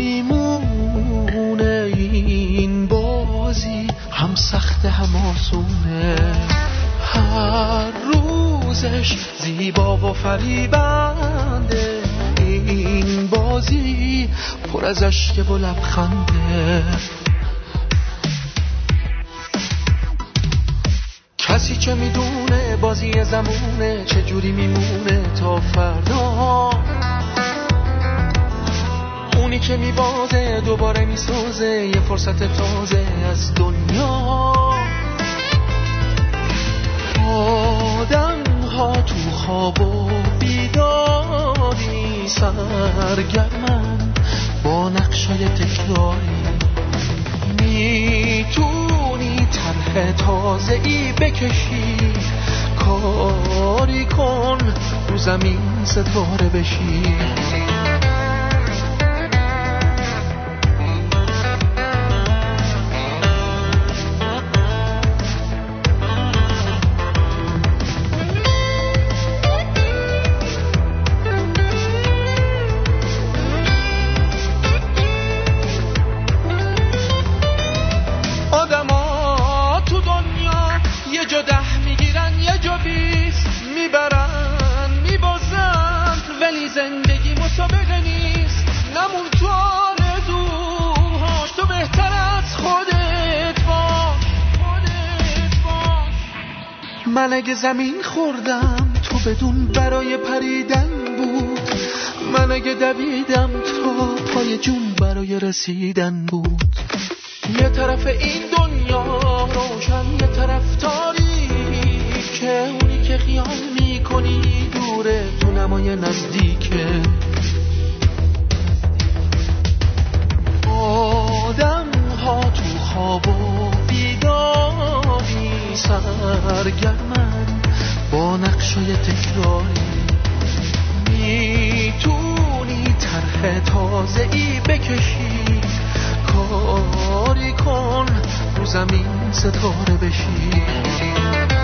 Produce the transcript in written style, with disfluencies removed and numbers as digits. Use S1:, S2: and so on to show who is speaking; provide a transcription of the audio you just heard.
S1: میمونه این بازی، هم سخت هم آسونه، هر روزش زیبا و فریبنده، این بازی پر از اشک و لبخنده. کسی چه میدونه بازی زمونه چجوری میمونه تا فردا، اونی که میبازه دوباره میسازه یه فرصت تازه از دنیا. آدم ها تو خواب و بیداری سرگرمن با نقشای تکراری، میتونی طرح تازه ای بکشی، کاری کن رو زمین ستاره بشی. من اگه زمین خوردم تو بدون برای پریدن بود، من اگه دویدم تا پای جون برای رسیدن بود. یه طرف این دنیا روشن یه طرف تاریکه، اونی که خیال میکنی دوره تو نمای نزدیکه. آدم ها تو خواب و بیداری سرگرمن با نقشای تکراری، میتونی طرح تازه ای بکشی، کاری کن رو زمین ستاره بشی.